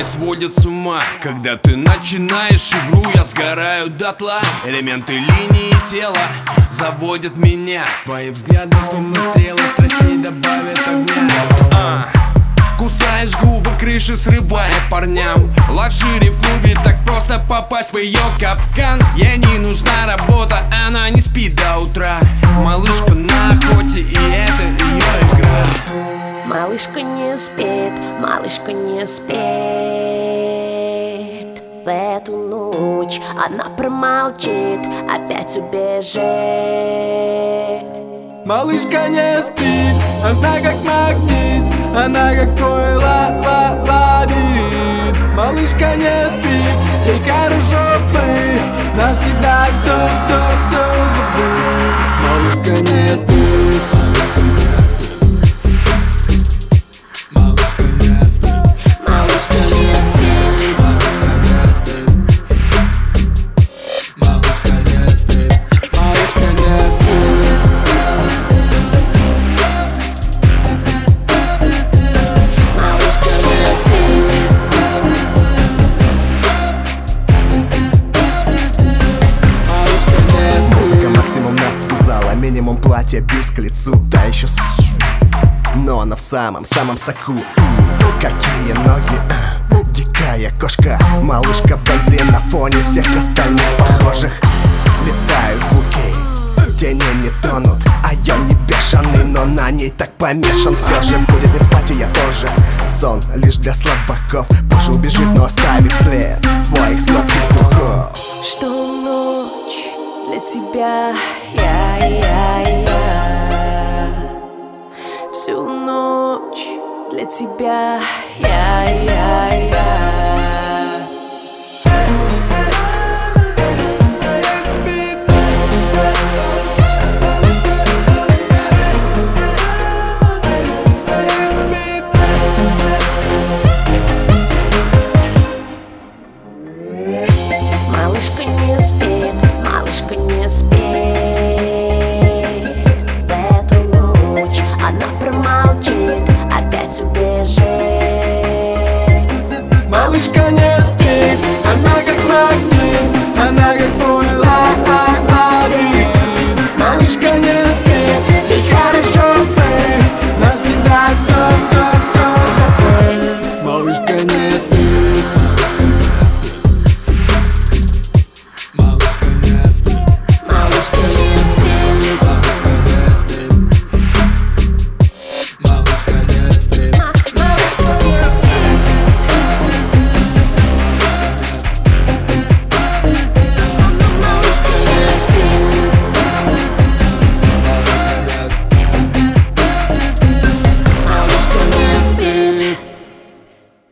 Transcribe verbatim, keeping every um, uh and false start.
и сводит с ума. Когда ты начинаешь игру, я сгораю дотла. Элементы линии тела заводят меня. Твои взгляды словно стрелы, страстей добавят огня. а, Кусаешь губы, крыши срывая парням. Лакшери в клубе, так просто попасть в ее капкан. Ей не нужна работа, она не спит до утра. Малышка на охоте, и это ее игра. Малышка не спит, малышка не спит. В эту ночь она промолчит, опять убежит. Малышка не спит, она как магнит, она как твой ла-ла-лабиринт. Малышка не спит, ей хорошо бы навсегда все-все-все забыть. Малышка не спит. Малышка не спит. Малышка не спит. Малышка не спит. Малышка не спит. Максимум нас связала, минимум платья, бюст к лицу. Та еще с... но она в самом-самом соку. Какие ноги, а, дикая кошка. Малышка Бентли на фоне всех остальных похожих. Летают звуки, тени не тонут. А я не бешеный, но на ней так помешан. Все же будет не спать, и я тоже. Сон лишь для слабаков. Позже убежит, но оставит след своих сладких духов. Что ночь для тебя, я, я, я. Всю ночь для тебя, я, я, я. Малышка не спит, малышка не спит. В эту ночь она промолчит, опять убежит. Малышка не спит, она как магнит.